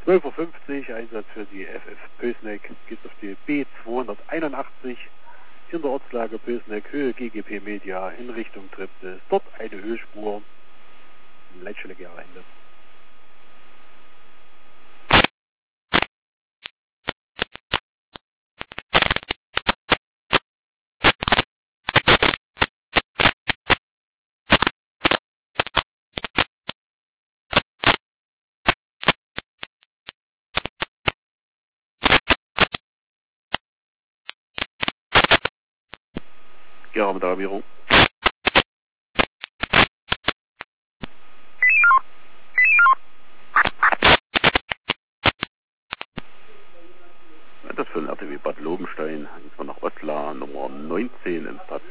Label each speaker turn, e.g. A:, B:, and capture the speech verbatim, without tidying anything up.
A: zwölf Uhr fünfzig, Einsatz für die F F Pößneck, geht auf die B zweihunderteinundachtzig in der Ortslage Pößneck, Höhe G G P Media in Richtung Triptis. Dort eine Ölspur, Leitstelle-Ende. Ja, mit der Alarmierung. Das für den R T W Bad Lobenstein, jetzt mal nach Osla, Nummer neunzehn im Start.